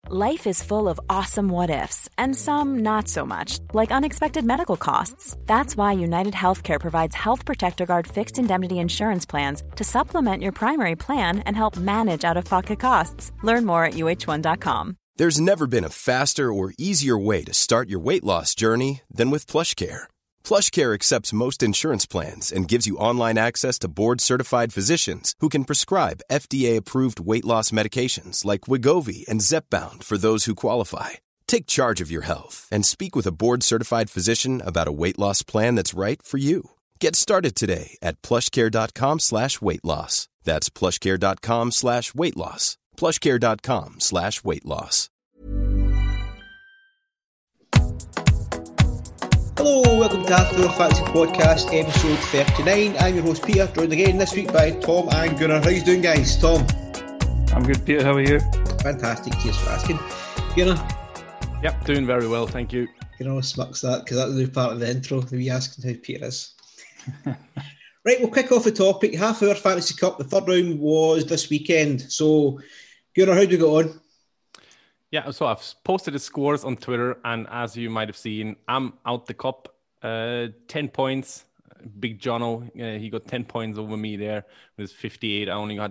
Life is full of awesome what-ifs, and some not so much, like unexpected medical costs. That's why United Healthcare provides Health Protector Guard fixed indemnity insurance plans to supplement your primary plan and help manage out-of-pocket costs. Learn more at uh1.com. There's never been a faster or easier way to start your weight loss journey than with PlushCare. PlushCare accepts most insurance plans and gives you online access to board-certified physicians who can prescribe FDA-approved weight loss medications like Wegovy and Zepbound for those who qualify. Take charge of your health and speak with a board-certified physician about a weight loss plan that's right for you. Get started today at plushcare.com/weight loss. That's plushcare.com/weight loss. plushcare.com/weight loss. Hello, welcome to After Fantasy Podcast, episode 39. I'm your host Peter, joined again this week by Tom and Gunnar. How you doing, guys? Tom? I'm good, Peter. How are you? Fantastic, cheers for asking. Gunnar? Yep, doing very well, thank you. Gunnar smucks that, because that's the new part of the intro, the wee asking how Peter is. Right, we'll kick off the topic. Half-hour Fantasy Cup, the third round was this weekend. So, Gunnar, how did you go on? Yeah, so I've posted the scores on Twitter, and as you might have seen, I'm out the cup. 10 points. Big Jono, he got 10 points over me there with 58. I only got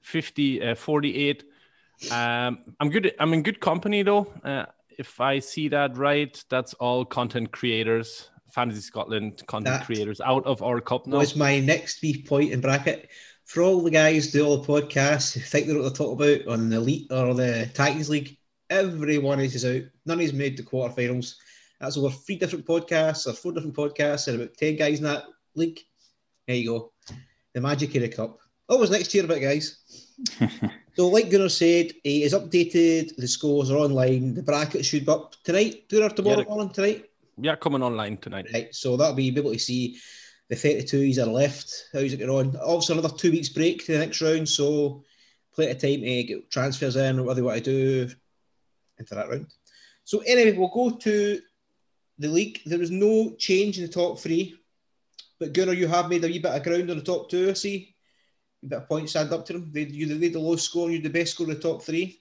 48. I'm good. I'm in good company though. If I see that right, that's all content creators, Fantasy Scotland content creators out of our cup now. Was my next wee point in bracket. For all the guys who do all the podcasts who think they're what they're talking about on the Elite or the Titans League, every one of us is out. None of us made the quarterfinals. That's over 3 different podcasts or 4 different podcasts and about 10 guys in that league. There you go. The magic of the cup. Always next year, about guys. So, like Gunnar said, he has updated. The scores are online. The brackets should be up tonight. Gunnar, tomorrow morning, tonight? Yeah, coming online tonight. Right, so that'll be able to see the 32s are left. How's it going on? Obviously, another 2 weeks break to the next round, so plenty of time to get transfers in or whatever they want to do into that round. So anyway, we'll go to the league. There is no change in the top 3, but Gunnar, you have made a wee bit of ground on the top 2, I see. A bit of points stand up to them. You the lowest score, you're the best score in the top 3.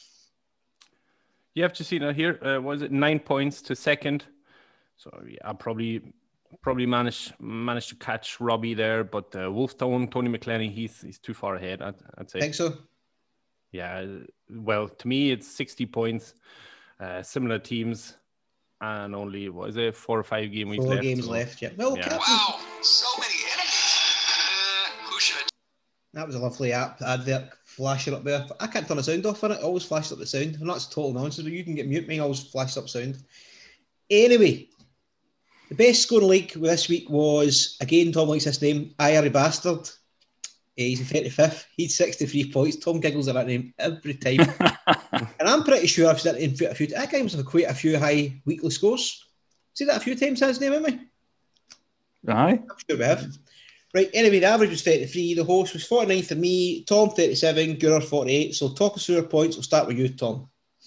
You have to see now here. Was it 9 points to second? So yeah, I probably managed to catch Robbie there, but Wolfstone, Tony McClenny, he's too far ahead. I'd say. Think so? Yeah. Well, to me, it's 60 points. Similar teams, and only 4 or 5 game weeks left. 4 games left. Yeah. Well, yeah. Wow, so many enemies. Who should? That was a lovely advert flashing up there. I can't turn the sound off on it. I always flashes up the sound. And that's total nonsense, but you can get mute me. I always flash up sound. Anyway, the best score in the league this week was, again, Tom likes this name, Irie Bastard. He's in 35th. He's 63 points. Tom giggles at that name every time. And I'm pretty sure I've seen that in a few. That guy must have quite a few high weekly scores. See that a few times, his name, haven't we? Aye. I'm sure we have. Right, anyway, the average was 33. The host was 49 for me. Tom, 37. Gunnar, 48. So talk us through our points. We'll start with you, Tom.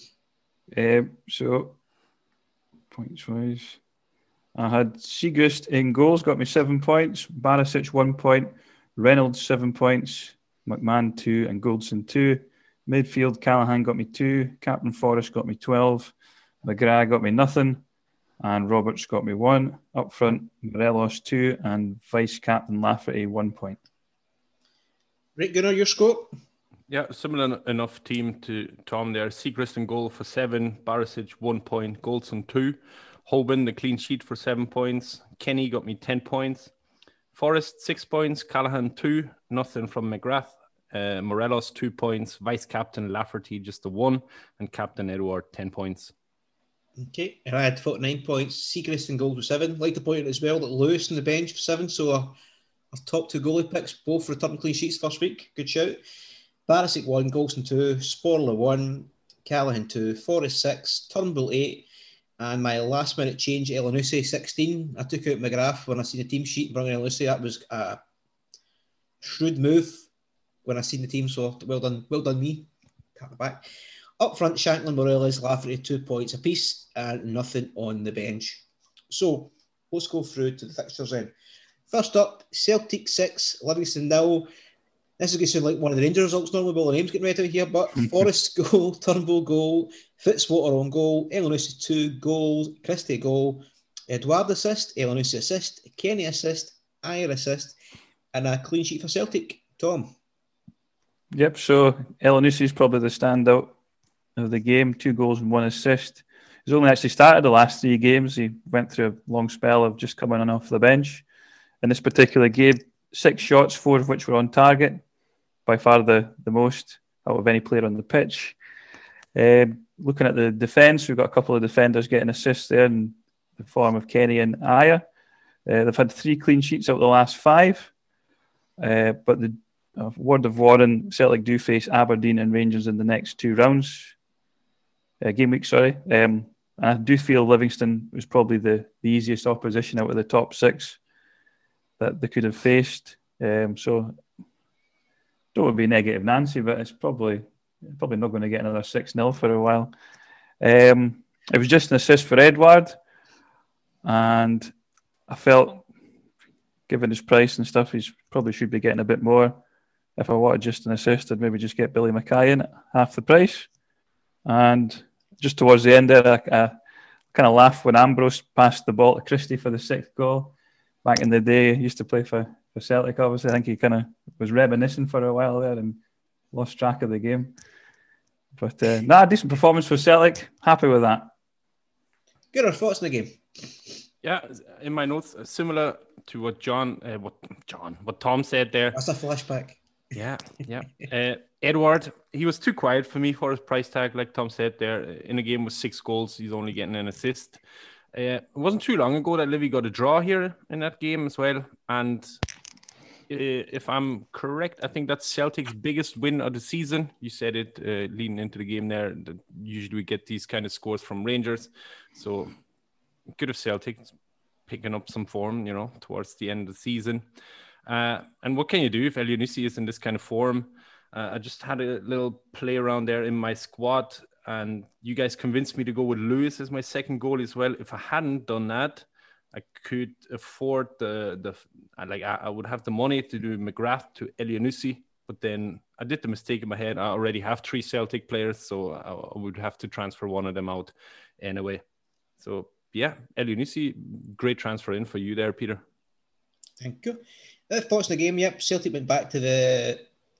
So, points-wise, I had Seagrist in goals, got me 7 points. Barisic, 1 point. Reynolds, 7 points. McMahon, 2. And Goldson, 2. Midfield, Callahan got me 2. Captain Forrest got me 12. McGrath got me nothing. And Roberts got me 1. Up front, Morelos, 2. And Vice Captain Lafferty, 1 point. Right, Gunnar, your score? Yeah, similar enough team to Tom there. Seagrist in goal for 7. Barisic, 1 point. Goldson, 2. Hoban, the clean sheet for 7 points. Kenny got me 10 points. Forrest, 6 points. Callahan, 2. Nothing from McGrath. Morelos, 2 points. Vice Captain Lafferty, just the 1. And Captain Edward, 10 points. Okay, and I had 49 points. Seagrist in goal for 7. I'd like to point out as well that Lewis on the bench for 7. So our top 2 goalie picks, both returned clean sheets first week. Good shout. Barisic 1, Golson 2, Sporler 1, Callahan 2, Forrest 6, Turnbull 8, and my last minute change, Elanusi 16. I took out McGrath when I seen the team sheet and brought in Elanusi. That was a shrewd move when I seen the team, so well done me. Pat the back. Up front, Shanklin, Morelos, Lafferty, 2 points apiece, and nothing on the bench. So let's go through to the fixtures then. First up, Celtic 6, Livingston 0. This is going to sound like one of the Rangers results normally, but all the names getting read out here. But Forrest goal, Turnbull goal, Fitzwater on goal, Elyounoussi 2 goals, Christie goal, Edouard assist, Elyounoussi assist, Kenny assist, Ayer assist, and a clean sheet for Celtic. Tom? Yep, so Elyounoussi is probably the standout of the game, 2 goals and 1 assist. He's only actually started the last 3 games. He went through a long spell of just coming on off the bench. In this particular game, 6 shots, 4 of which were on target, by far the most out of any player on the pitch. Looking at the defence, we've got a couple of defenders getting assists there in the form of Kenny and Ayer. They've had 3 clean sheets out of the last 5. But the word of warning, Celtic do face Aberdeen and Rangers in the next 2 rounds. Game week, sorry. I do feel Livingston was probably the easiest opposition out of the top 6 that they could have faced. So don't want to be negative Nancy, but it's probably not going to get another 6-0 for a while. It was just an assist for Edouard, and I felt, given his price and stuff, he probably should be getting a bit more. If I wanted just an assist, I'd maybe just get Billy Mackay in at half the price. And just towards the end there, I kind of laughed when Ambrose passed the ball to Christie for the 6th goal. Back in the day, he used to play for Celtic, obviously. I think he kind of was reminiscing for a while there and lost track of the game. But decent performance for Celtic. Happy with that. Good. Our thoughts on the game? Yeah, in my notes, similar to what Tom said there. That's a flashback. Yeah. Edouard, he was too quiet for me for his price tag, like Tom said there. In a game with 6 goals, he's only getting an assist. It wasn't too long ago that Livy got a draw here in that game as well. And if I'm correct, I think that's Celtic's biggest win of the season. You said it leading into the game there. That usually we get these kind of scores from Rangers. So good of Celtic picking up some form, towards the end of the season. And what can you do if Elyounoussi is in this kind of form? I just had a little play around there in my squad, and you guys convinced me to go with Lewis as my second goal as well. If I hadn't done that, I could afford I would have the money to do McGrath to Elyounoussi, but then I did the mistake in my head. I already have 3 Celtic players, so I would have to transfer one of them out anyway. So yeah, Elyounoussi, great transfer in for you there, Peter. Thank you. Thoughts on the game? Yep, Celtic went back to the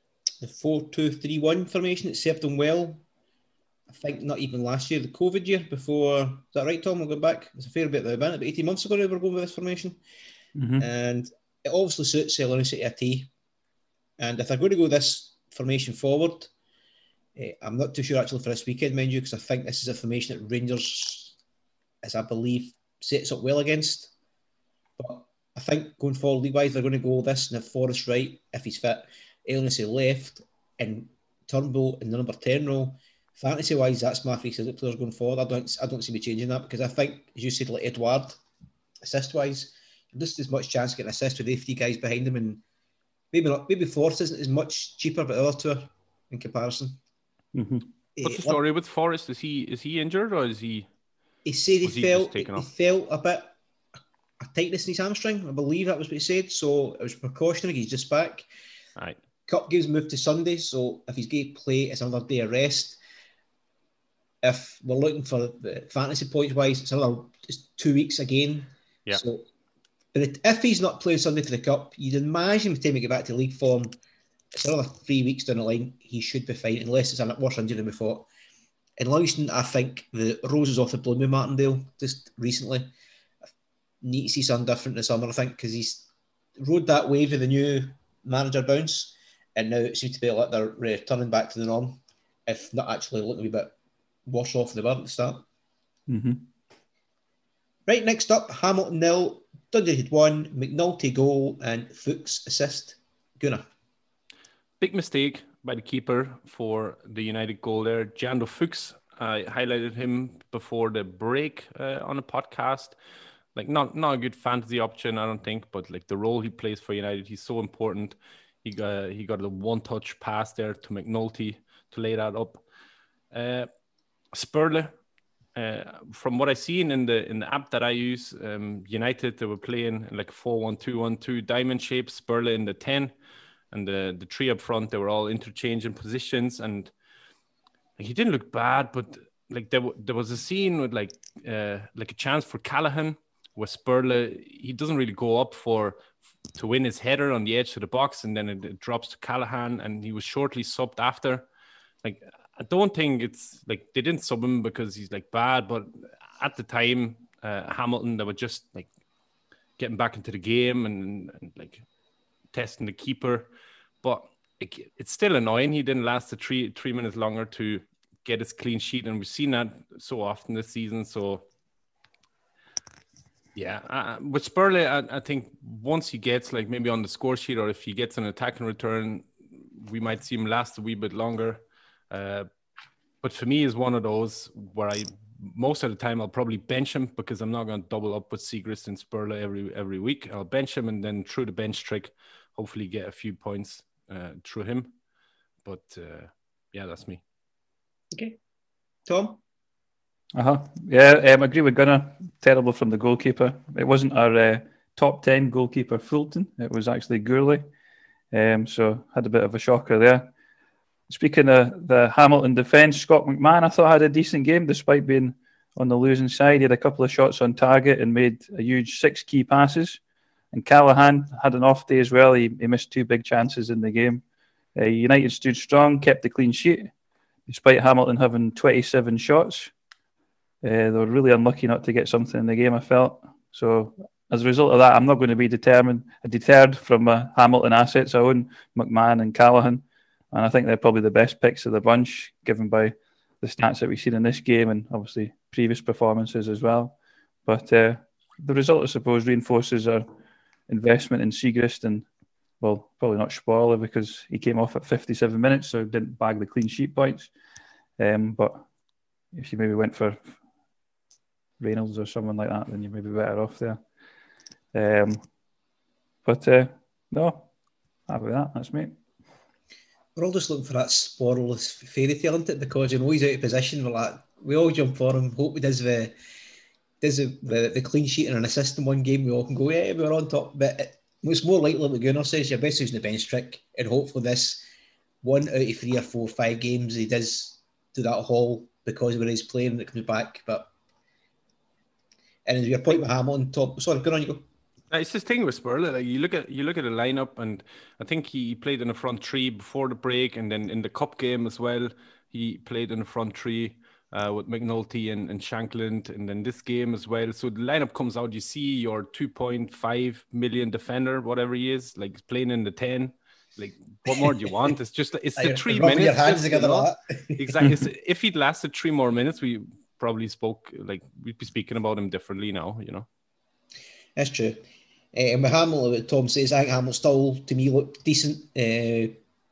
4-2-3-1 formation. It served them well. I think not even last year, the COVID year before. Is that right, Tom? We'll go back. It's a fair bit about 18 months ago we were going with this formation. Mm-hmm. And it obviously suits Elyounoussi to a T. And if they're going to go this formation forward, I'm not too sure actually for this weekend, mind you, because I think this is a formation that Rangers, as I believe, sets up well against. But I think going forward league-wise, they're going to go this and have Forrest right if he's fit, Elyounoussi left, and Turnbull in the number 10 role. Fantasy-wise, that's my 3 Celtic players going forward. I don't see me changing that because I think, as you said, like Edouard, assist-wise, just as much chance to get an assist with the 3 guys behind him, and maybe Forrest isn't as much cheaper, but the other 2 are in comparison. Mm-hmm. What's the story with Forrest? Is he injured or is he? He said he felt a bit a tightness in his hamstring. I believe that was what he said. So it was precautionary. He's just back. Right. Cup games moved to Sunday, so if he's going to play, it's another day of rest. If we're looking for the fantasy points wise, it's 2 weeks again. Yeah. So, but if he's not playing Sunday for the Cup, you'd imagine by the time we get back to league form, it's another 3 weeks down the line. He should be fine, unless it's a worse injury than we thought. In Livingston, I think the roses off the bloom with Martindale just recently. I need to see something different this summer, I think, because he's rode that wave of the new manager bounce, and now it seems to be like they're returning back to the norm, if not actually looking a wee bit worse off than they were at the start. Mm-hmm. Right, next up, Hamilton 0, Dundee had 1, McNulty goal, and Fuchs assist. Gunnar. Big mistake by the keeper for the United goal there, Jando Fuchs. I highlighted him before the break on a podcast. Like not a good fantasy option, I don't think, but like the role he plays for United, he's so important. He got a one-touch pass there to McNulty to lay that up. Spurle, from what I've seen in the app that I use, United, they were playing in like 4-1-2-1-2 diamond shape, Spurle in the 10, and the 3 up front, they were all interchanging positions, and like, he didn't look bad, but like there was a scene with like a chance for Callahan where Spurley, he doesn't really go up to win his header on the edge of the box, and then it drops to Callahan, and he was shortly subbed after. Like, I don't think it's like they didn't sub him because he's like bad, but at the time, Hamilton, they were just like getting back into the game and like testing the keeper, but it's still annoying. He didn't last the three minutes longer to get his clean sheet, and we've seen that so often this season. So yeah, with Spurley, I think once he gets like maybe on the score sheet, or if he gets an attacking return, we might see him last a wee bit longer. But for me, is one of those where most of the time I'll probably bench him because I'm not going to double up with Siegrist and Spurley every week. I'll bench him and then through the bench trick, hopefully get a few points through him. But yeah, that's me. Okay, Tom. Yeah, I agree with Gunnar. Terrible from the goalkeeper. It wasn't our top 10 goalkeeper Fulton. It was actually Gourley. So had a bit of a shocker there. Speaking of the Hamilton defence, Scott McMahon, I thought had a decent game despite being on the losing side. He had a couple of shots on target and made a huge 6 key passes. And Callahan had an off day as well. He missed 2 big chances in the game. United stood strong, kept the clean sheet, despite Hamilton having 27 shots. They were really unlucky not to get something in the game, I felt. So as a result of that, I'm not going to be deterred from my Hamilton assets. I own McMahon and Callahan. And I think they're probably the best picks of the bunch, given by the stats that we've seen in this game and obviously previous performances as well. But the result, I suppose, reinforces our investment in Siegrist and, well, probably not Sporle because he came off at 57 minutes, so didn't bag the clean sheet points. But if you maybe went for Reynolds or someone like that, then you're maybe better off there. No, happy with that. That's me. We're all just looking for that Sporeless fairy tale, isn't it? Because he's out of position. We're like, we all jump for him. Hope he does the clean sheet and an assist in one game. We all can go, yeah, we're on top. But it's more likely what Gunnar says. You're best using the bench trick, and hopefully this 1 out of 3 or 4 or 5 games he does do that haul because of where he's playing and it comes back. And as your point with Hamilton, sorry, Gunnar, you go. It's this thing with Spurley. Like you look at the lineup, and I think he played in the front 3 before the break, and then in the cup game as well, he played in the front 3 with McNulty and Shankland, and then this game as well. So the lineup comes out, you see your 2.5 million defender, whatever he is, like playing in the 10. Like, what more do you want? It's just it's the 3 minutes. Your hands together, exactly. If he'd lasted 3 more minutes, we probably we'd be speaking about him differently now. That's true. And with Hamilton, what Tom says, I think Hamilton still, to me, looked decent. They're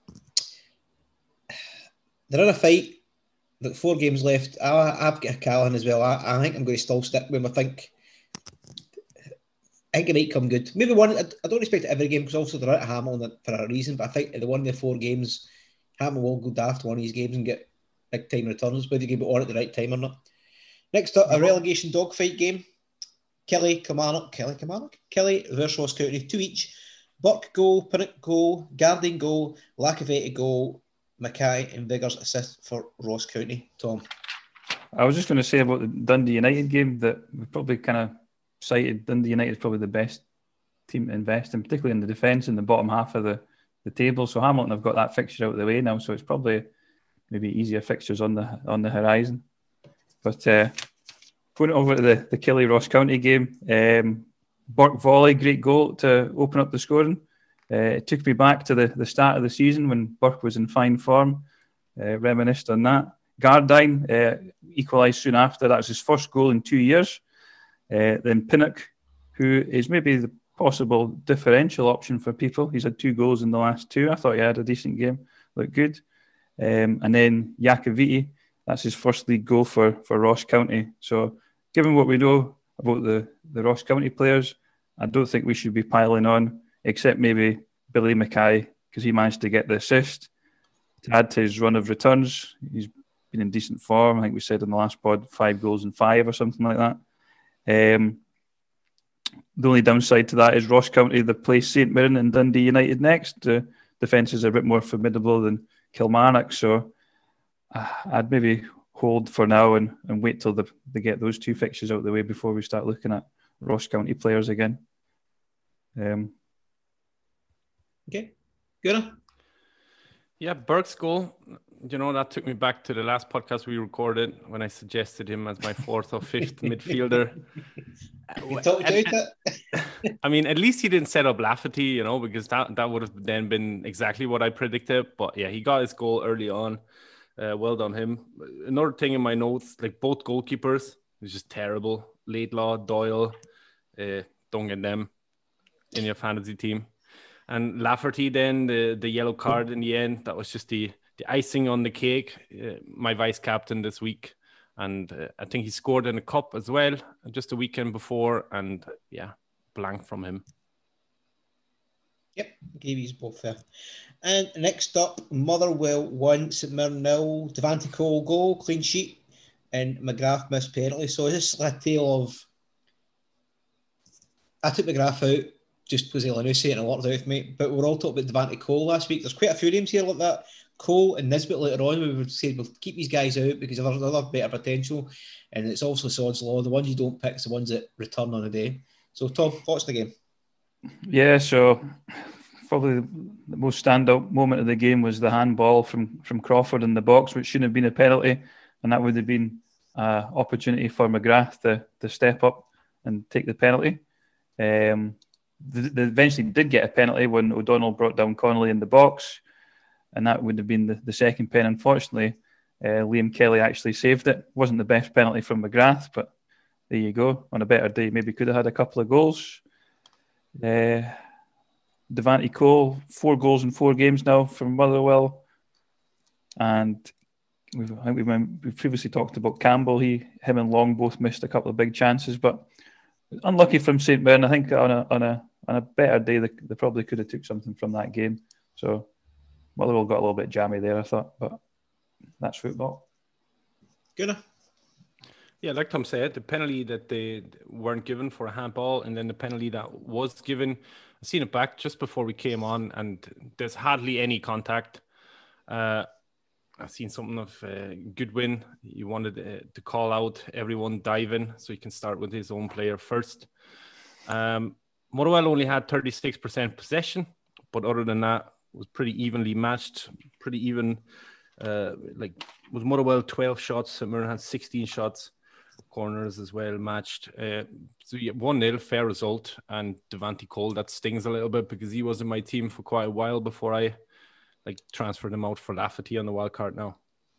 in a fight. Like 4 games left. I've got a Callahan as well. I think I'm going to still stick with him. I think it might come good. Maybe one. I don't expect it every game because also they're out of Hamilton for a reason. But I think the one of the 4 games, Hamilton will go daft one of these games and get big time returns, whether you get it on at the right time or not. Next up, a relegation dogfight game. Kelly versus Ross County, 2 each. Burke goal, Pinnock goal, Garden goal, Lacavette goal, Mackay and Viggers assist for Ross County. Tom? I was just going to say about the Dundee United game that we probably kind of cited Dundee United is probably the best team to invest in, particularly in the defence in the bottom half of the table. So Hamilton have got that fixture out of the way now, so it's probably maybe easier fixtures on the horizon. But going over to the Killie Ross County game, Burke volley, great goal to open up the scoring. It took me back to the start of the season when Burke was in fine form. Reminisced on that. Gardine equalised soon after. That was his first goal in 2 years. Then Pinnock, who is maybe the possible differential option for people. He's had 2 goals in the last 2. I thought he had a decent game, looked good. And then Iacoviti, that's his first league goal for Ross County. So given what we know about the Ross County players, I don't think we should be piling on, except maybe Billy Mackay, because he managed to get the assist to add to his run of returns. He's been in decent form. I think we said in the last pod, 5 goals in 5 or something like that. The only downside to that is Ross County, they play St Mirren and Dundee United next. The defences are a bit more formidable than Kilmarnock, so I'd maybe hold for now and wait till they get those two fixtures out of the way before we start looking at Ross County players again. Okay, Gunnar? Yeah, Burke's goal, that took me back to the last podcast we recorded when I suggested him as my fourth or fifth midfielder. You talked about it? I mean, at least he didn't set up Lafferty, because that would have then been exactly what I predicted. But yeah, he got his goal early on. Well done him. Another thing in my notes, like both goalkeepers, it's just terrible. Laidlaw, Doyle, don't get them in your fantasy team. And Lafferty then, the yellow card in the end, that was just the icing on the cake. My vice captain this week. And I think he scored in a cup as well, just a weekend before. And yeah, blank from him. Yep, gave you both there. And next up, Motherwell 1, St Mirren 0, Devante Cole goal, clean sheet, and McGrath missed penalty. So this is a tale of... I took McGrath out just because of Lanucci and a lot of me, but we're all talking about Devante Cole last week. There's quite a few names here like that. Cole and Nisbet later on, we would say we'll keep these guys out because of other better potential. And it's also Sod's Law. The ones you don't pick is the ones that return on the day. So, Tom, thoughts on the game? Yeah, so probably the most standout moment of the game was the handball from Crawford in the box, which shouldn't have been a penalty. And that would have been an opportunity for McGrath to step up and take the penalty. They eventually did get a penalty when O'Donnell brought down Connolly in the box. And that would have been the second pen. Unfortunately, Liam Kelly actually saved it. Wasn't the best penalty from McGrath, but there you go. On a better day, maybe could have had a couple of goals. Devante Cole, 4 goals in 4 games now from Motherwell. And we've previously talked about Campbell. Him and Long both missed a couple of big chances, but unlucky from St Mirren. I think on a better day, they probably could have took something from that game. So Motherwell got a little bit jammy there, I thought, but that's football. Gunnar? Yeah, like Tom said, the penalty that they weren't given for a handball, and then the penalty that was given, I've seen it back just before we came on, and there's hardly any contact. I've seen something of Goodwin. He wanted to call out everyone diving so he can start with his own player first. Motherwell only had 36% possession, but other than that, was pretty evenly matched, pretty even. Was Motherwell 12 shots, St Mirren had 16 shots, corners as well matched. So yeah, 1-0, fair result. And Devante Cole, that stings a little bit because he was in my team for quite a while before I transferred him out for Lafferty on the wild card now.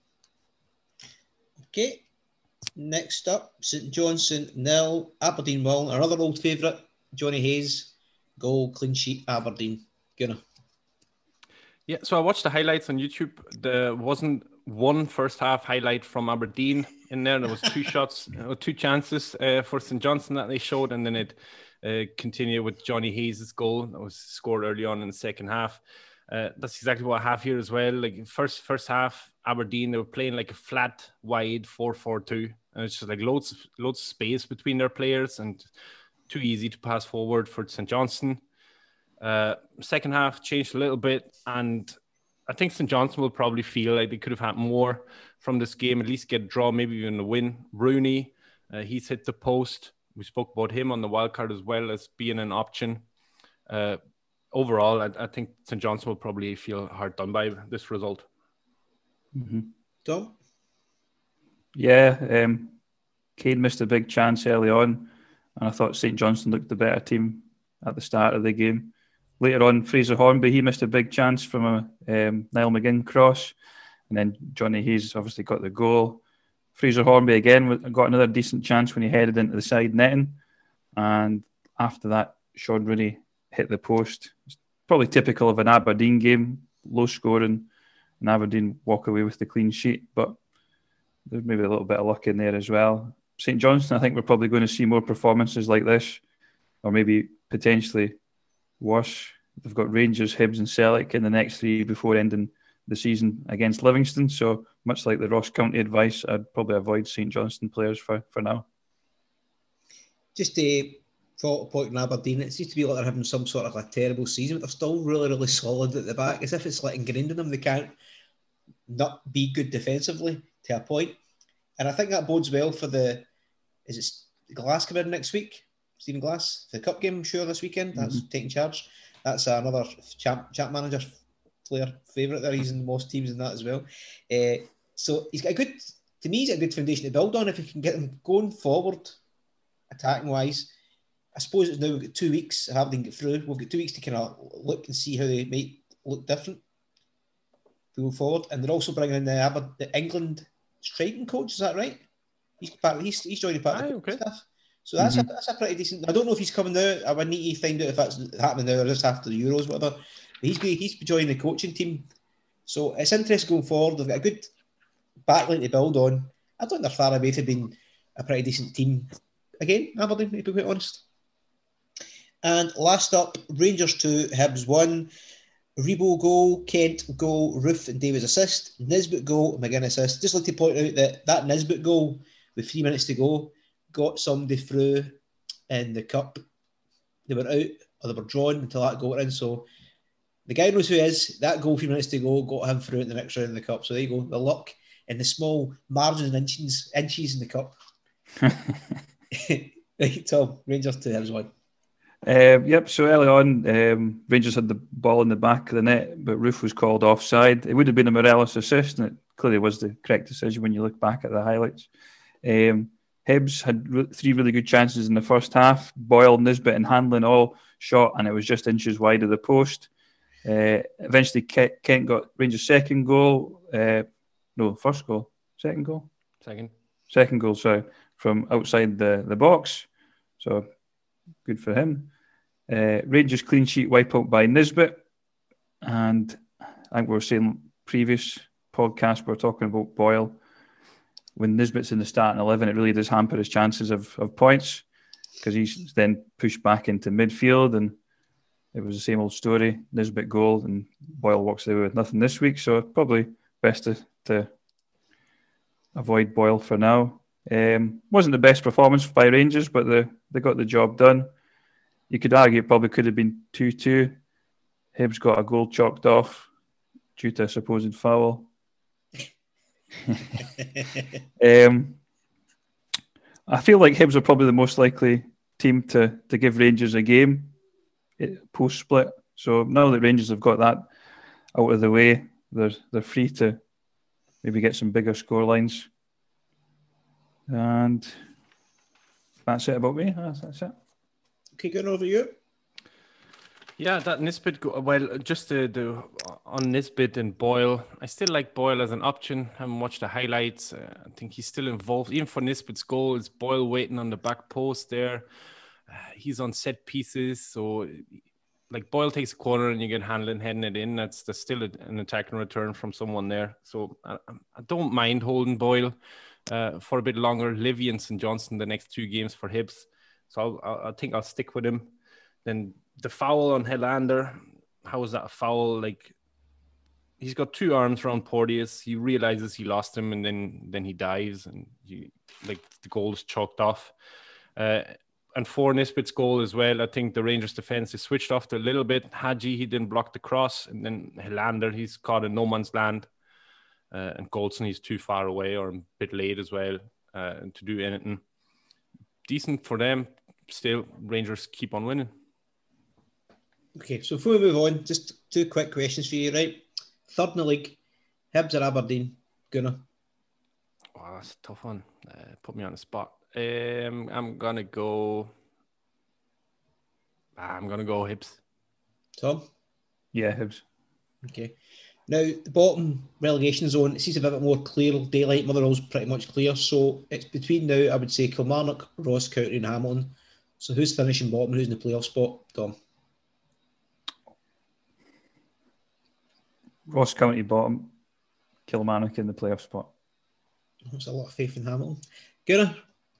Okay, next up, St Johnstone 0, Aberdeen 1, another old favourite, Johnny Hayes, goal, clean sheet, Aberdeen. Gunnar? Yeah, so I watched the highlights on YouTube. There wasn't one first half highlight from Aberdeen in there. There was 2 shots, 2 chances for St Johnstone that they showed, and then it continued with Johnny Hayes' goal that was scored early on in the second half. That's exactly what I have here as well. Like first half, Aberdeen, they were playing like a flat, wide 4-4-2, and it's just like loads of space between their players and too easy to pass forward for St Johnstone. Second half changed a little bit, and I think St Johnstone will probably feel like they could have had more from this game, at least get a draw, maybe even a win. Rooney, he's hit the post. We spoke about him on the wildcard as well as being an option. Overall, I think St Johnstone will probably feel hard done by this result. Mm-hmm. Tom? Yeah, Kane missed a big chance early on, and I thought St Johnstone looked the better team at the start of the game. Later on, Fraser Hornby, he missed a big chance from a Niall McGinn cross. And then Johnny Hayes obviously got the goal. Fraser Hornby again got another decent chance when he headed into the side netting. And after that, Sean Rooney hit the post. It's probably typical of an Aberdeen game, low scoring, and Aberdeen walk away with the clean sheet. But there's maybe a little bit of luck in there as well. St Johnstone, I think we're probably going to see more performances like this, or maybe potentially worse. They've got Rangers, Hibs and Celtic in the next 3 before ending the season against Livingston. So much like the Ross County advice, I'd probably avoid St Johnstone players for now. Just a thought point on Aberdeen. It seems to be like they're having some sort of a terrible season, but they're still really, really solid at the back. As if it's like ingrained in them. They can't not be good defensively to a point. And I think that bodes well for is it Glass coming in next week? Stephen Glass, for the cup game, I'm sure, this weekend. That's taking charge. That's another champ manager player favourite there. He's in most teams in that as well. So he's got he's got a good foundation to build on if he can get them going forward, attacking wise. I suppose it's now we've got 2 weeks. If Aberdeen get through, we've got 2 weeks to kind of look and see how they might look different to go forward. And they're also bringing in the England striking coach. Is that right? He's joining part of the staff. So that's a pretty decent. I don't know if he's coming now. I would need to find out if that's happening now or just after the Euros, whatever. But he's joining the coaching team. So it's interesting going forward. They've got a good backline to build on. I don't think they're far away from being a pretty decent team. Again, Aberdeen, to be quite honest. And last up, Rangers 2, Hibs 1. Rebo goal, Kent goal, Roof and Davies assist, Nisbet goal, McGinn assist. Just like to point out that Nisbet goal with 3 minutes to go got somebody through in the cup. They were out or they were drawn until that goal went in. So the guy knows who he is. That goal, 3 minutes to go, got him through in the next round of the cup. So there you go. The luck and the small margins and inches in the cup. Right, Tom, Rangers 2, Hibs 1. Yep, so early on, Rangers had the ball in the back of the net, but Roof was called offside. It would have been a Morelos assist, and it clearly was the correct decision when you look back at the highlights. Hibs had 3 really good chances in the first half. Boyle, Nisbet and Hanlon all shot, and it was just inches wide of the post. Eventually, Kent got Rangers' second goal. First goal. Second goal? Second goal, sorry, from outside the box. So, good for him. Rangers clean sheet wipeout by Nisbet. And I think we were saying previous podcast, we were talking about Boyle. When Nisbet's in the starting 11, it really does hamper his chances of points because he's then pushed back into midfield, and it was the same old story. Nisbet goal and Boyle walks away with nothing this week, so probably best to avoid Boyle for now. Wasn't the best performance by Rangers, but they got the job done. You could argue it probably could have been 2-2. Hibs got a goal chalked off due to a supposed foul. I feel like Hibs are probably the most likely team to give Rangers a game post-split. So now that Rangers have got that out of the way, they're free to maybe get some bigger scorelines. And that's it about me. That's it. Okay, going over you. Yeah, that Nisbet. Just on Nisbet and Boyle, I still like Boyle as an option. I haven't watched the highlights. I think he's still involved. Even for Nisbet's goal, it's Boyle waiting on the back post there. He's on set pieces, so like Boyle takes a corner and you get Hanlon heading it in. That's still an attacking return from someone there. So I don't mind holding Boyle for a bit longer. Livy and St. Johnstone the next 2 games for Hibs. So I think I'll stick with him. Then the foul on Helander, how is that a foul? Like, he's got 2 arms around Porteous. He realizes he lost him, and then he dives, and the goal is chalked off. And for Nisbet's goal as well, I think the Rangers defense is switched off a little bit. Hadji, he didn't block the cross, and then Helander, he's caught in no man's land. And Goldson, he's too far away or a bit late as well to do anything. Decent for them. Still, Rangers keep on winning. Okay, so before we move on, just 2 quick questions for you, right? Third in the league, Hibs or Aberdeen? Gunnar? Oh, that's a tough one. Put me on the spot. I'm gonna go Hibs. Tom? Yeah, Hibs. Okay. Now, the bottom relegation zone, it seems a bit more clear daylight. Motherwell's pretty much clear. So it's between now, I would say, Kilmarnock, Ross County and Hamilton. So who's finishing bottom? Who's in the playoff spot? Tom? Ross County bottom, Kilmarnock in the playoff spot. That's a lot of faith in Hamilton. Gunnar?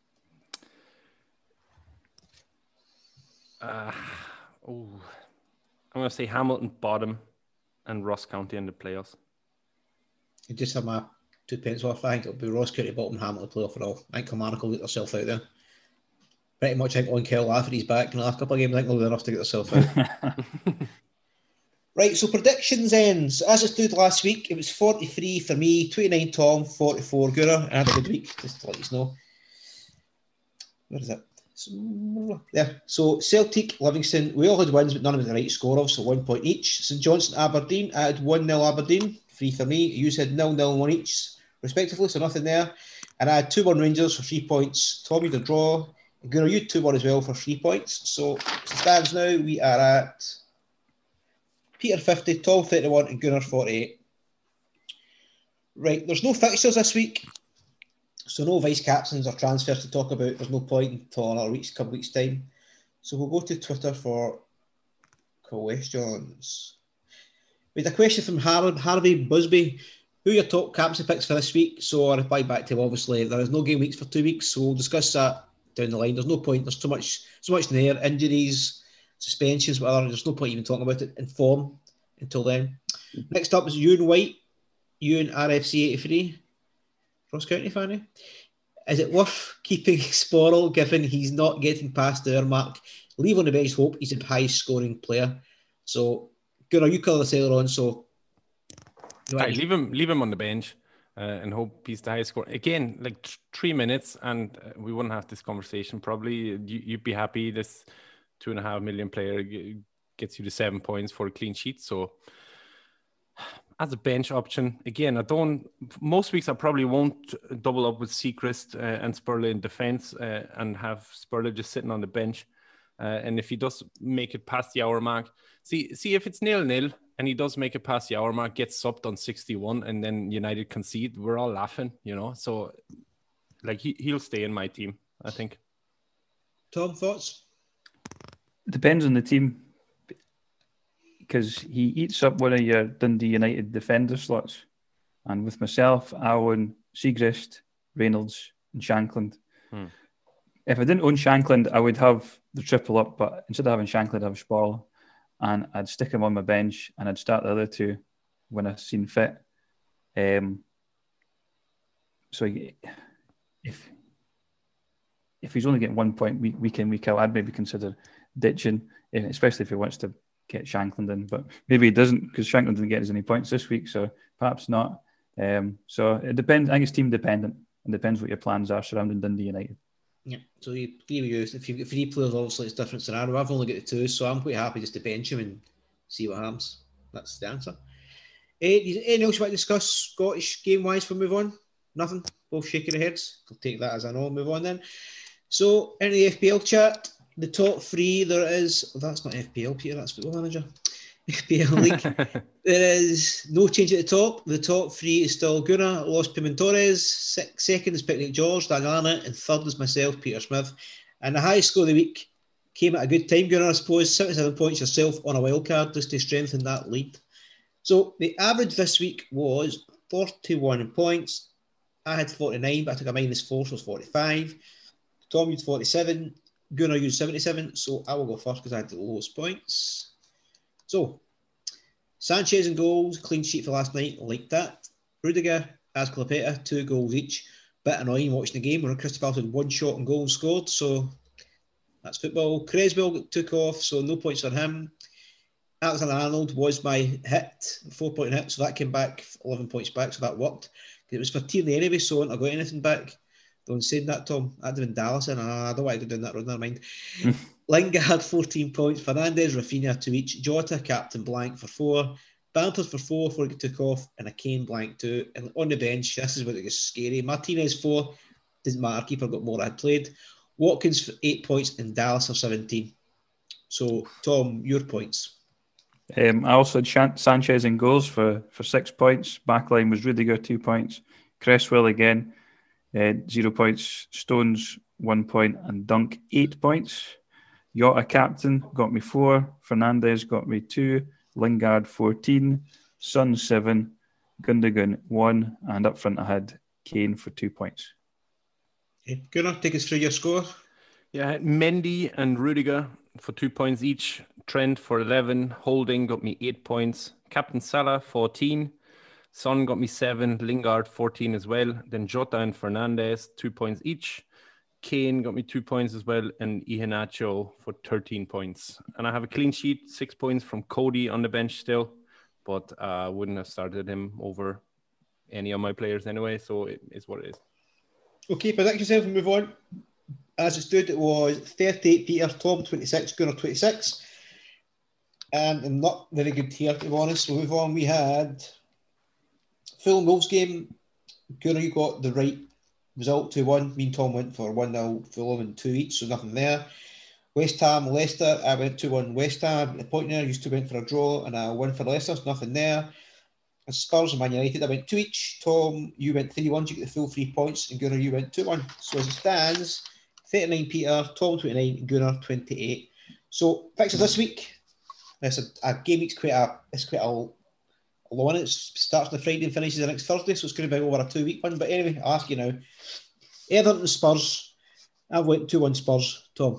I'm going to say Hamilton bottom and Ross County in the playoffs. I just have my 2 pence off. I think it'll be Ross County bottom, Hamilton playoff for all. I think Kilmarnock will get themselves out there. Pretty much, I think on Kel Lafferty's back in the last couple of games. I think they'll do enough to get themselves out. Right, so predictions ends. As it stood last week, it was 43 for me, 29 Tom, 44 Gunnar. I had a good week, just to let you know. Where is it? There. So Celtic, Livingston, we all had wins, but none of them the right score of, so 1 point each. St Johnstone, Aberdeen, I had 1-0 Aberdeen, 3 for me. You had 0-0, 1 each, respectively, so nothing there. And I had 2-1 Rangers for 3 points. Tom, you had a draw. And Gunnar, you had 2-1 as well for 3 points. So as it stands now, we are at Peter 50, Tom 31, and Gunnar 48. Right, there's no fixtures this week. So no vice captains or transfers to talk about. There's no point until another couple weeks' time. So we'll go to Twitter for questions. We had a question from Harvey Busby. Who are your top captaincy picks for this week? So I replied back to him, obviously, there is no game weeks for 2 weeks, so we'll discuss that down the line. There's no point. There's so much in the air. Injuries, suspensions, whatever. There's no point even talking about it in form until then. Next up is Ewan White. Ewan RFC 83. Cross County Fanny. Is it worth keeping Sporrell given he's not getting past the hour mark? Leave on the bench, hope he's the highest scoring player. So, Gunnar, you call the sailor on, so leave him on the bench and hope he's the highest score. Again, like 3 minutes and we wouldn't have this conversation probably. You'd be happy this 2.5 million player gets you the 7 points for a clean sheet. So as a bench option, again, most weeks I probably won't double up with Seacrest and Spurley in defence and have Spurley just sitting on the bench. And if he does make it past the hour mark, see if it's 0-0 and he does make it past the hour mark, gets subbed on 61 and then United concede, we're all laughing, So like he'll stay in my team, I think. Tom, thoughts? Depends on the team. Because he eats up one of your Dundee United defender slots. And with myself, Owen, Segrist, Reynolds, and Shankland. If I didn't own Shankland, I would have the triple up, but instead of having Shankland, I'd have Sporrell. And I'd stick him on my bench and I'd start the other two when I seen fit. So if he's only getting 1 point week in, week out, I'd maybe consider ditching, especially if he wants to get Shankland in, but maybe he doesn't because Shankland didn't get as many points this week, so perhaps not. So it depends. I think it's team dependent and depends what your plans are surrounding Dundee United. Yeah, so you if you 3 players, obviously it's a different scenario. I've only got the 2, so I'm quite happy just to bench him and see what happens. That's the answer. Anything else you want to discuss Scottish game wise before we move on? Nothing. Both shaking their heads. I'll take that as I know. Move on then. So into the FPL chat. The top 3, there is... that's not FPL, Peter, that's Football Manager. FPL League. There is no change at the top. The top 3 is still Gunnar, Los Pimentores. Second is Picnic George, Daniel Arnott. And third is myself, Peter Smith. And the highest score of the week came at a good time, Gunnar, I suppose. 77 points yourself on a wild card just to strengthen that lead. So the average this week was 41 points. I had 49, but I took a -4, so it was 45. Tom used 47. Gunnar used 77, so I will go first because I had the lowest points. So, Sanchez and goals, clean sheet for last night, like that. Rudiger, Azpilicueta, 2 goals each. Bit annoying watching the game where Crystal Palace had 1 shot and goal and scored, so that's football. Creswell took off, so no points on him. Alexander-Arnold was my hit, 4-point hit, so that came back 11 points back, so that worked. It was for Tierney anyway, so I wouldn't have got anything back. Don't say that, Tom. I'd have been Dallas in. I don't want to go down that road, never mind. Lingard, 14 points. Fernandes, Rafinha, 2 each. Jota, captain blank for 4. Banter for 4 before he took off. And a Kane blank 2. And on the bench, this is where it gets scary. Martinez, 4. Doesn't matter. Keeper got more I had played. Watkins for 8 points and Dallas for 17. So, Tom, your points. I also had Sanchez in goals for 6 points. Backline was Rudiger, 2 points. Cresswell again. 0 points, Stones 1 point, and Dunk 8 points. Jota captain got me 4, Fernandes got me 2, Lingard 14, Son 7, Gundogan 1, and up front I had Kane for 2 points. Okay. Gunnar, take us through your score. Yeah, I had Mendy and Rudiger for 2 points each, Trent for 11, Holding got me 8 points, Captain Salah 14, Son got me 7, Lingard 14 as well. Then Jota and Fernandes, 2 points each. Kane got me 2 points as well, and Iheanacho for 13 points. And I have a clean sheet, 6 points from Cody on the bench still, but I wouldn't have started him over any of my players anyway, so it is what it is. Okay, predict yourself and move on. As it stood, it was 38 Peter, Tom 26, Gunnar 26. And I'm not very good here, to be honest. We'll move on. We had Fulham Wolves game. Gunnar, you got the right result, 2-1. Me and Tom went for 1-0 Fulham and 2 each, so nothing there. West Ham, Leicester, I went 2-1 West Ham. At the point there, you two went for a draw and a win for Leicester, so nothing there. And Spurs and Man United, I went 2 each. Tom, you went 3-1, you get the full 3 points, and Gunnar, you went 2-1. So as it stands, 39 Peter, Tom 29, Gunnar 28. So fixtures this week. It's a game week's quite a long one. It starts on the Friday and finishes the next Thursday, so it's going to be over a 2 week one. But anyway, I'll ask you now. Everton Spurs. I went 2-1 Spurs. Tom.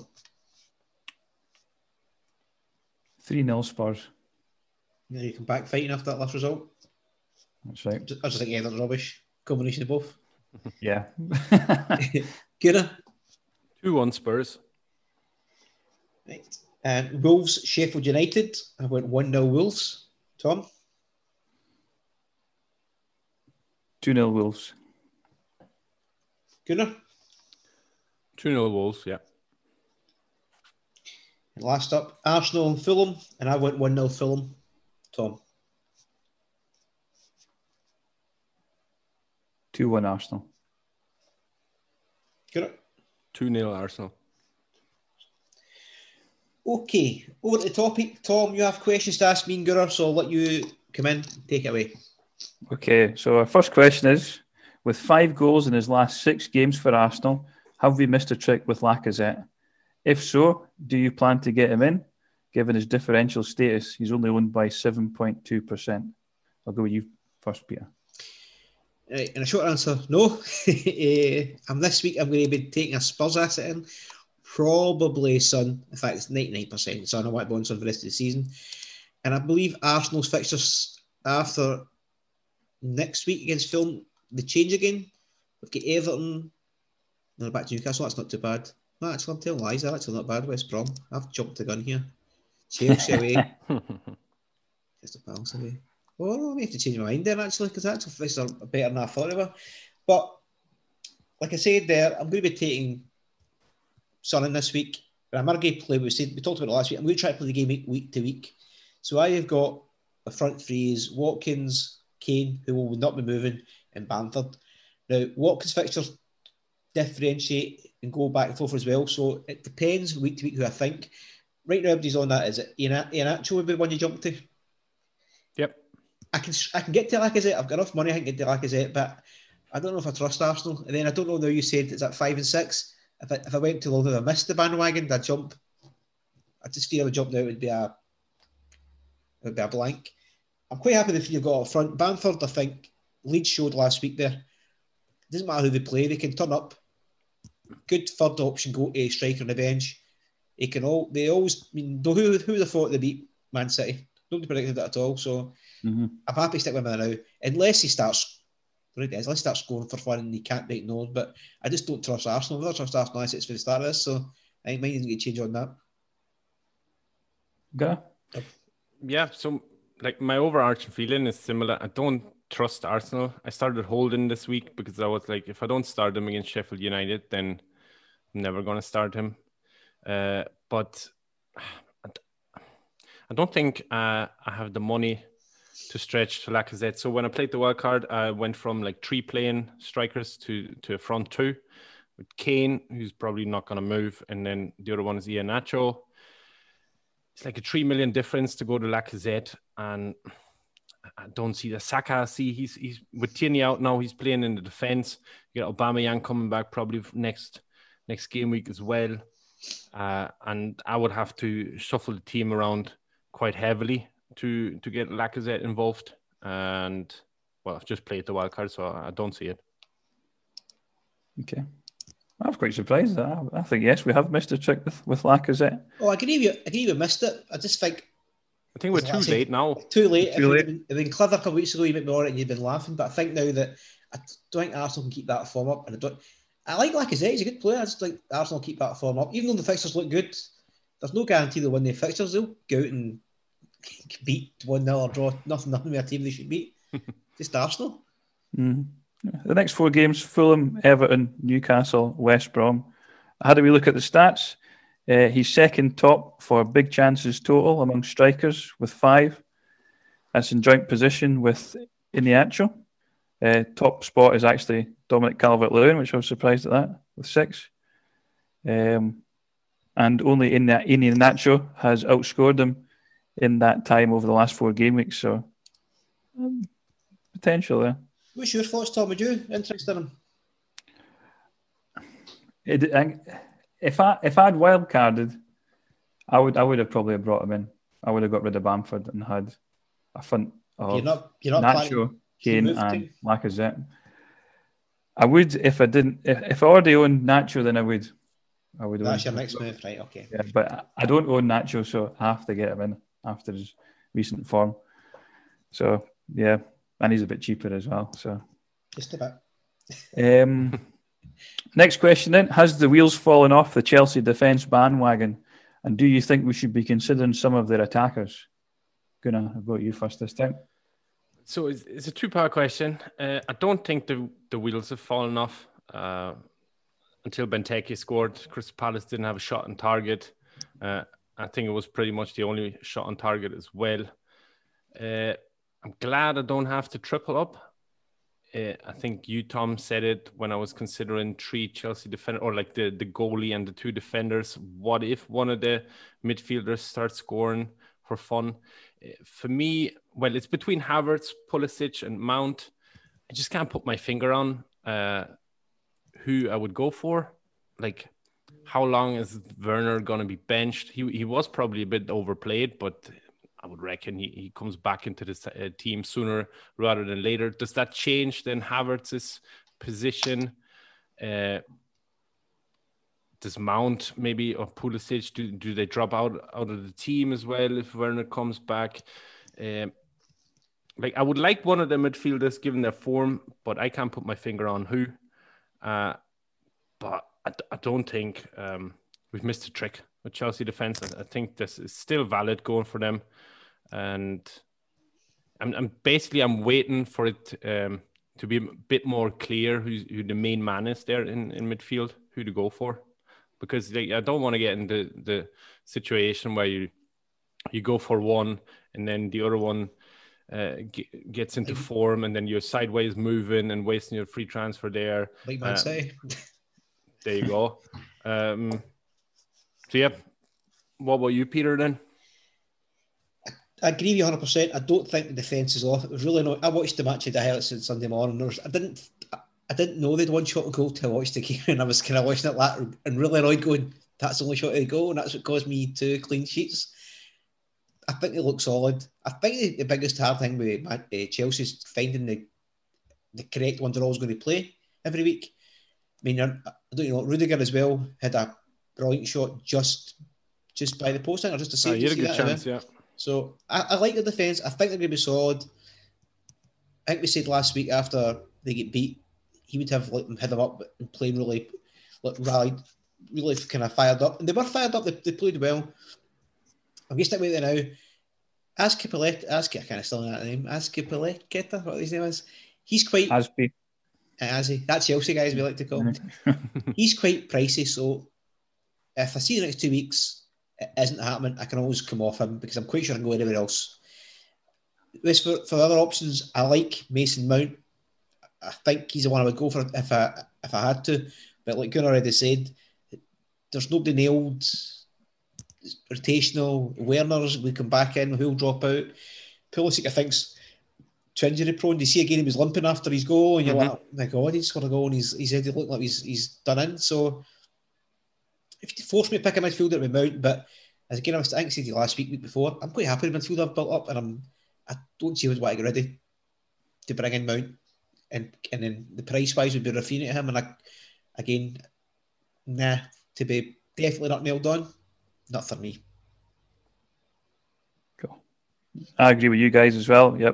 3-0 Spurs. Yeah, you come back fighting after that last result. That's right. I just think Everton's rubbish. Combination of both. Yeah. Gunnar. 2-1 Spurs. Right. And Wolves, Sheffield United. I went 1-0 Wolves. Tom? 2-0 Wolves. Gunnar? 2-0 Wolves, yeah. And last up, Arsenal and Fulham. And I went 1-0 Fulham. Tom? 2-1 Arsenal. Gunnar? 2-0 Arsenal. Okay, over to the topic. Tom, you have questions to ask me and Gunnar, so I'll let you come in. Take it away. Okay, so our first question is, with 5 goals in his last 6 games for Arsenal, have we missed a trick with Lacazette? If so, do you plan to get him in? Given his differential status, he's only owned by 7.2%. I'll go with you first, Peter. Right, and a short answer, no. This week I'm going to be taking a Spurs asset in. Probably Son. In fact, it's 99% Son. I want to be on Son for the rest of the season. And I believe Arsenal's fixtures after next week against Fulham, they change again. We've got Everton. No, back to Newcastle. That's not too bad. No, actually, I'm telling lies. That's actually not bad. West Brom. I've jumped the gun here. Chelsea away. Crystal Palace away. Oh, I may have to change my mind then, actually, because actual fixtures are better than I thought they were. But, like I said there, I'm going to be taking Son in this week. But I'm going to play, we talked about it last week, I'm going to try to play the game week to week. So I have got the front three is Watkins, Kane, who will not be moving, and Bamford. Now, Watkins' fixtures differentiate and go back and forth as well. So it depends week to week who I think. Right now, everybody's on that. Is it Iheanacho would be the one you jump to? Yep. I can get to Lacazette. I've got enough money. I can get to Lacazette, but I don't know if I trust Arsenal. And then I don't know now. You said it's at 5 and 6. If I went too long, if I missed the bandwagon, I'd jump. I just feel a jump now would be a blank. I'm quite happy if you've got up front. Bamford, I think Leeds showed last week there. It doesn't matter who they play; they can turn up. Good third option, go to striker on the bench. They always. I mean, who they thought they beat Man City? Nobody predicted that at all. So I'm happy to stick with him now, unless he starts. Unless he starts scoring for fun and he can't make noise. But I just don't trust Arsenal. I don't trust Arsenal assets for the start of this. So I think mine needs to get change on that. Go. Yeah. So like my overarching feeling is similar. I don't trust Arsenal. I started holding this week because I was like, if I don't start him against Sheffield United, then I'm never going to start him. But I don't think I have the money to stretch to Lacazette. So when I played the wild card, I went from like 3 playing strikers to a front 2 with Kane, who's probably not going to move, and then the other one is Iheanacho. It's like a 3 million difference to go to Lacazette, and I don't see the Saka. He's with Tierney out now. He's playing in the defense. You got Aubameyang coming back probably next game week as well, and I would have to shuffle the team around quite heavily to get Lacazette involved. And well, I've just played the wild card, so I don't see it. Okay. I was quite surprised. I think, yes, we have missed a trick with Lacazette. Oh, I agree with you missed it. I just think... I think we're too late now. Too late. If you'd been clever a couple of weeks ago, you might be all right and you'd been laughing. But I think now that I don't think Arsenal can keep that form up. And I like Lacazette. He's a good player. I just like Arsenal keep that form up. Even though the fixtures look good, there's no guarantee they'll win the fixtures. They'll go out and beat 1-0 or draw. Nothing with a team they should beat. Just Arsenal. The next 4 games: Fulham, Everton, Newcastle, West Brom. I had a wee look at the stats. He's second top for big chances total among strikers with 5. That's in joint position with Iheanacho. Top spot is actually Dominic Calvert-Lewin, which I was surprised at that, with 6. And only Iheanacho has outscored him in that time over the last 4 game weeks. So potential there. What's your thoughts, Tom? Would you interested in him? If I'd wild carded, I would have probably brought him in. I would have got rid of Bamford and had a front of you're not Nacho, Kane, and Lacazette. I would if I didn't. If I already owned Nacho, then I would. That's your next move, right? Okay. Yeah, but I don't own Nacho, so I have to get him in after his recent form. So yeah, and he's a bit cheaper as well. So just a bit. Next question then: has the wheels fallen off the Chelsea defence bandwagon, and do you think we should be considering some of their attackers? Gunnar, how about you first this time? So it's a 2-part question. I don't think the wheels have fallen off until Benteke scored. Crystal Palace didn't have a shot on target. I think it was pretty much the only shot on target as well. I'm glad I don't have to triple up. I think you, Tom, said it when I was considering 3 Chelsea defenders, or like the goalie and the 2 defenders. What if one of the midfielders starts scoring for fun? For me, well, it's between Havertz, Pulisic, and Mount. I just can't put my finger on who I would go for. Like, how long is Werner going to be benched? He was probably a bit overplayed, but I would reckon he comes back into the team sooner rather than later. Does that change then Havertz's position? Does Mount maybe or Pulisic, do they drop out of the team as well if Werner comes back? Like, I would like one of the midfielders given their form, but I can't put my finger on who. But I don't think we've missed a trick with Chelsea defence. I think this is still valid going for them. And I'm waiting for it to be a bit more clear who the main man is there in midfield, who to go for. Because I don't want to get into the situation where you go for one and then the other one gets into form and then you're sideways moving and wasting your free transfer there. Like man say. There you go. So, yeah. What about you, Peter, then? I agree with you 100%. I don't think the defence is off. It was really annoying. I watched the match of the highlights on Sunday morning. I didn't know they'd one shot on goal till I watched the game, and I was kind of watching it later and really annoyed going, that's the only shot of the goal, and that's what caused me 2 clean sheets. I think they look solid. I think the biggest hard thing with Chelsea is finding the correct ones they're always going to play every week. I mean, I don't know, Rudiger as well had a brilliant shot just by the post, or just to save. You had a good chance, yeah. So I like the defence. I think they're going to be solid. I think we said last week after they get beat, he would have had them up and playing really, rallied, really kind of fired up. And they were fired up. They played well. I'm going to stick with it now. I can't still know that name. Azpilicueta, what his name is. He's quite... Azpi. That's Chelsea guys we like to call him. He's quite pricey, so if I see the next 2 weeks it isn't happening, I can always come off him because I'm quite sure I can go anywhere else. As for other options, I like Mason Mount. I think he's the one I would go for if I had to. But like Gunnar already said, there's nobody nailed. Rotational. Werner's we come back in, who'll drop out. Pulisic, I think's too injury prone. You see again he was limping after his goal, and you're like, oh my God, he's scored a goal, and he's head looked like he's done in. So if you force me to pick a midfielder with Mount, but as again I think I said to you last week before, I'm quite happy with the midfield I've built up, and I don't see why I get ready to bring in Mount, and then the price wise would be Rafinha to him, and to be definitely not nailed on, not for me. Cool. I agree with you guys as well. Yep.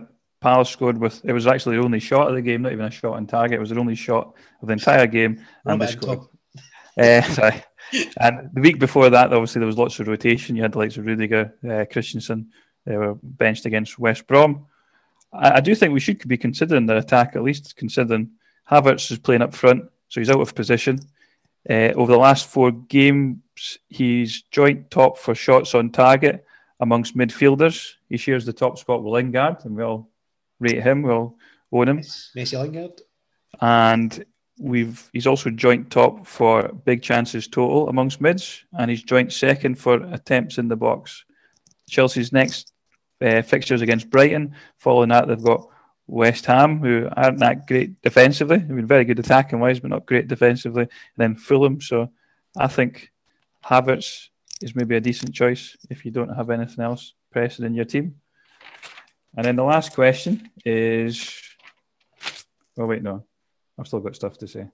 Palace scored with, it was actually the only shot of the game, not even a shot on target. It was their only shot of the entire game. And they scored. Sorry. And the week before that, obviously, there was lots of rotation. You had the likes of Rudiger, Christensen. They were benched against West Brom. I do think we should be considering their attack, at least considering Havertz is playing up front, so he's out of position. Over the last 4 games, he's joint top for shots on target amongst midfielders. He shares the top spot with Lingard, and we all rate him, we'll own him. Messi Lingard. And he's also joint top for big chances total amongst mids, and he's joint second for attempts in the box. Chelsea's next fixtures against Brighton. Following that, they've got West Ham, who aren't that great defensively. They've been very good attacking wise, but not great defensively. And then Fulham. So I think Havertz is maybe a decent choice if you don't have anything else pressing in your team. And then the last question is... Oh, wait, no. I've still got stuff to say.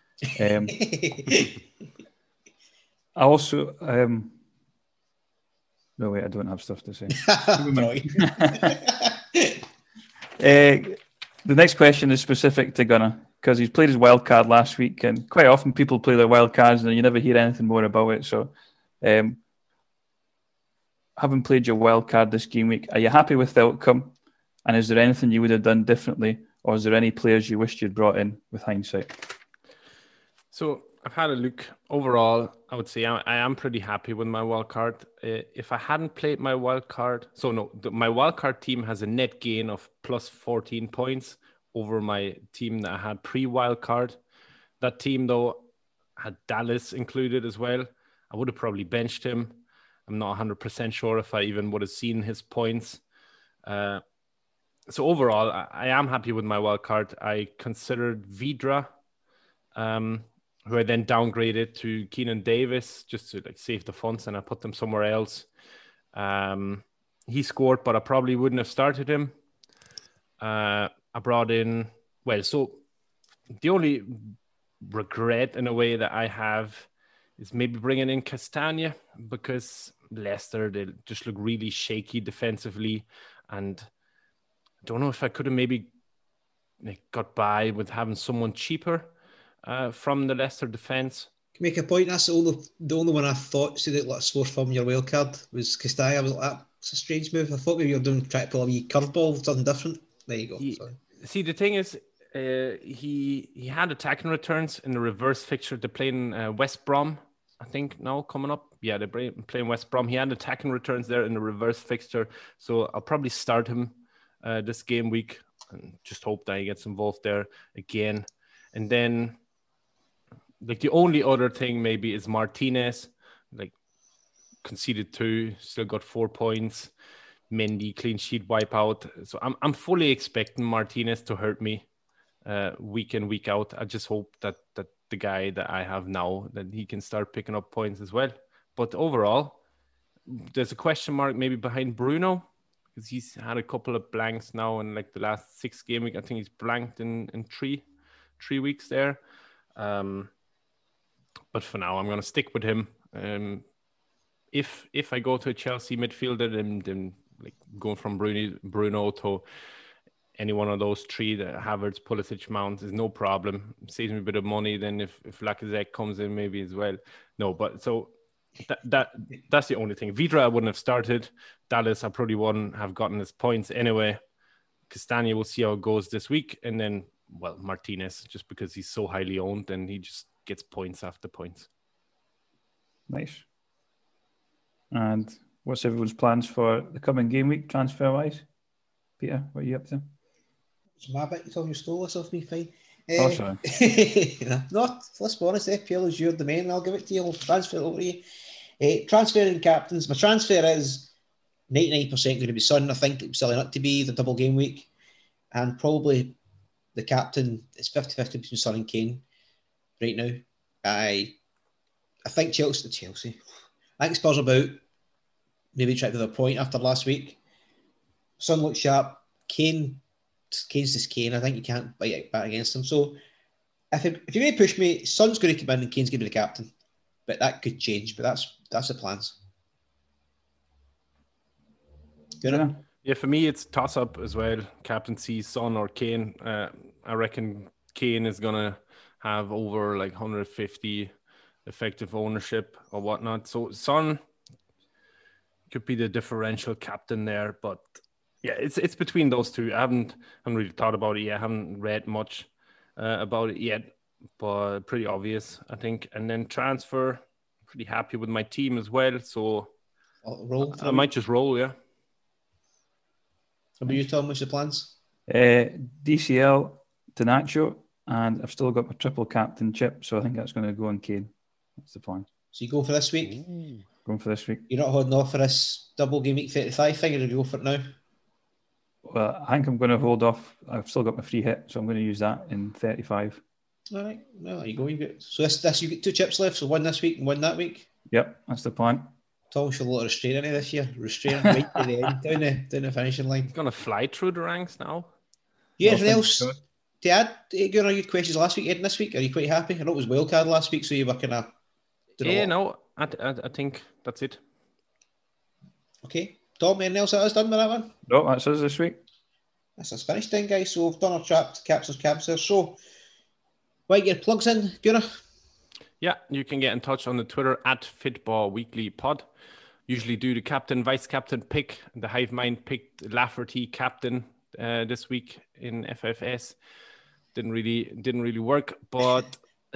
I also... No, wait, I don't have stuff to say. The next question is specific to Gunnar, because he's played his wild card last week, and quite often people play their wild cards and you never hear anything more about it. So, having played your wild card this game week, are you happy with the outcome? And is there anything you would have done differently, or is there any players you wished you'd brought in with hindsight? So I've had a look. Overall, I would say I am pretty happy with my wild card. If I hadn't played my wild card, my wild card team has a net gain of plus 14 points over my team that I had pre-wild card. That team, though, had Dallas included as well. I would have probably benched him. I'm not 100% sure if I even would have seen his points. So overall, I am happy with my wild card. I considered Vidra, who I then downgraded to Keenan Davis just to save the funds, and I put them somewhere else. He scored, but I probably wouldn't have started him. I brought in, so the only regret in a way that I have is maybe bringing in Castagna, because Leicester, they just look really shaky defensively, and I don't know if I could have maybe got by with having someone cheaper from the Leicester defence. Can make a point. That's the only one I thought so that let's score from your wild card was Castagna. I was like, that's a strange move. I thought maybe you were trying to pull a wee curveball, something different. There you go. See, the thing is, he had attacking returns in the reverse fixture. They're playing West Brom, I think, now coming up. Yeah, they're playing West Brom. He had attacking returns there in the reverse fixture. So I'll probably start him this game week and just hope that he gets involved there again. And then the only other thing maybe is Martinez, conceded 2, still got 4 points. Mendy, clean sheet wipeout. So I'm fully expecting Martinez to hurt me week in, week out. I just hope that the guy that I have now, that he can start picking up points as well. But overall, there's a question mark maybe behind Bruno, because he's had a couple of blanks now in the last 6 game week. I think he's blanked in 3 weeks there. But for now, I'm going to stick with him. If I go to a Chelsea midfielder, then going from Bruno to any one of those 3, the Havertz, Pulisic, Mount, is no problem. Saves me a bit of money. Then if Lacazette comes in, maybe as well. No, but so that's the only thing. Vidra I wouldn't have started. Dallas I probably wouldn't have gotten his points anyway. Castagna, we'll see how it goes this week, and then Martinez, just because he's so highly owned and he just gets points after points. Nice. And what's everyone's plans for the coming game week, transfer-wise? Peter, what are you up to? It's my bit. You told you stole this off me, fine. Sorry. Let's be honest, FPL is your domain. I'll give it to you. I'll transfer it over to you. Transferring captains. My transfer is 99% going to be Son. I think it's selling up to be the double game week. And probably the captain, it's 50-50 between Son and Kane right now. I think Chelsea. I think Spurs about maybe try to the point after last week. Son looks sharp. Kane's just Kane. I think you can't fight back against him. So if you may push me, Son's going to come in and Kane's going to be the captain. But that could change. But that's the plans. Yeah. Yeah, for me, it's toss-up as well. Captaincy, Son or Kane. I reckon Kane is going to have over like 150 effective ownership or whatnot. So Son could be the differential captain there. But yeah, it's between those two. I haven't really thought about it yet. I haven't read much about it yet, but pretty obvious, I think. And then transfer, pretty happy with my team as well. So I might just roll, yeah. What about you, Tom? What's your plans? DCL to Nacho, and I've still got my triple captain chip, so I think that's going to go on Kane. That's the plan. So you go for this week? Going for this week. You're not holding off for this double game week 35 thing, or do you go for it now? Well, I think I'm going to hold off. I've still got my free hit, so I'm going to use that in 35. All right. Well, there you go. So this you get 2 chips left, so 1 this week and 1 that week? Yep, that's the plan. Tom should a lot of restraint in it this year. Restraint right to the end, down the finishing line. He's going to fly through the ranks now. Yeah, anything else to add? Going on your questions last week, Ed, this week? Are you quite happy? I know it was wildcard last week, so you were kind of... Yeah, no, I think that's it. Okay. Tom, anything else that was done with that one? No, that's us this week. That's us finished then, guys. So we've done our trapped capsules. So, why get your plugs in, Gunnar? Yeah, you can get in touch on the Twitter at FootballWeeklyPod. Usually do the captain, vice captain pick. The Hive Mind picked Lafferty captain this week in FFS. Didn't really work, but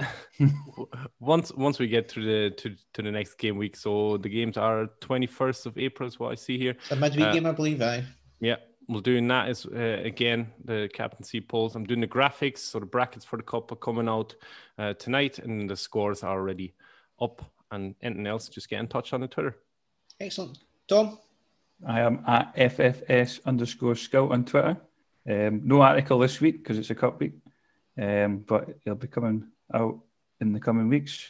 once we get to the next game week, so the games are 21st of April is what I see here. It's a midweek game, I believe. Yeah, we're doing that is again the captaincy polls. I'm doing the graphics, so the brackets for the cup are coming out tonight, and the scores are already up. And anything else, just get in touch on the Twitter. Excellent. Tom? I am at FFS_scout on Twitter. No article this week because it's a cup week, but it'll be coming out in the coming weeks.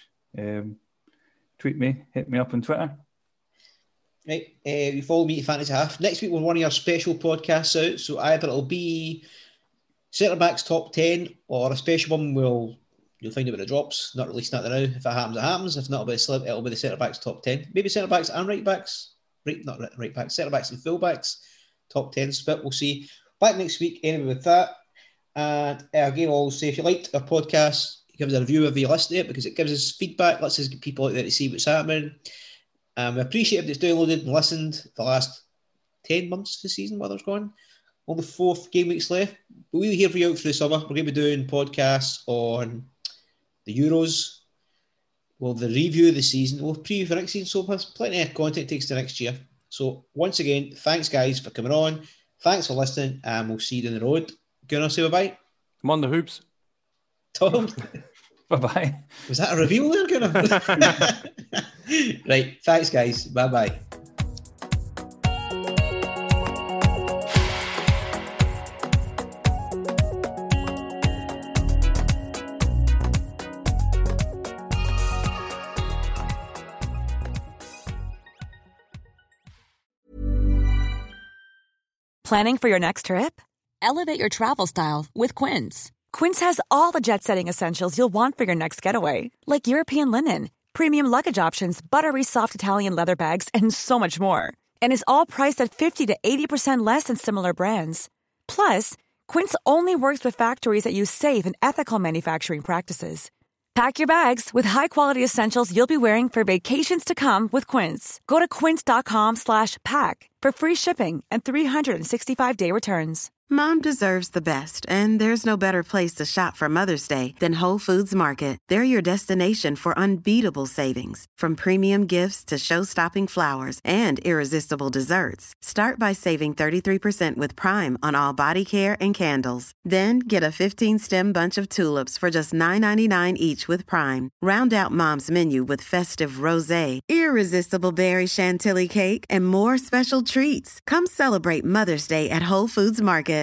Tweet me, hit me up on Twitter. Right, you follow me at Fantasy Half. Next week we'll one of our special podcasts out, so either it'll be Centre Backs top 10 or a special one you'll find out when it drops. Not releasing that now. If it happens, it happens. If not, it'll be the Centre Backs top 10. Maybe Centre Backs and right backs. Not right backs, Centre Backs and full backs. Top 10 split, we'll see. Back next week anyway with that. And again, I'll say if you liked our podcast, give us a review if you listen to it, because it gives us feedback, lets us get people out there to see what's happening. We appreciate if it's downloaded and listened the last 10 months of the season, whether it's going. Only 4 game weeks left. But we'll be here for you out for the summer. We're going to be doing podcasts on the Euros. We'll have the review of the season. We'll preview for next season. So there's plenty of content takes to next year. So once again, thanks guys for coming on. Thanks for listening, and we'll see you down the road. Gonna say bye-bye. Come on the hoops. Tom? Bye-bye. Was that a reveal there, Gunnar? Right, thanks guys. Bye-bye. Planning for your next trip? Elevate your travel style with Quince. Quince has all the jet-setting essentials you'll want for your next getaway, like European linen, premium luggage options, buttery soft Italian leather bags, and so much more. And is all priced at 50 to 80% less than similar brands. Plus, Quince only works with factories that use safe and ethical manufacturing practices. Pack your bags with high-quality essentials you'll be wearing for vacations to come with Quince. Go to quince.com/pack for free shipping and 365-day returns. Mom deserves the best, and there's no better place to shop for Mother's Day than Whole Foods Market. They're your destination for unbeatable savings, from premium gifts to show-stopping flowers and irresistible desserts. Start by saving 33% with Prime on all body care and candles. Then get a 15-stem bunch of tulips for just $9.99 each with Prime. Round out Mom's menu with festive rosé, irresistible berry chantilly cake, and more special treats. Come celebrate Mother's Day at Whole Foods Market.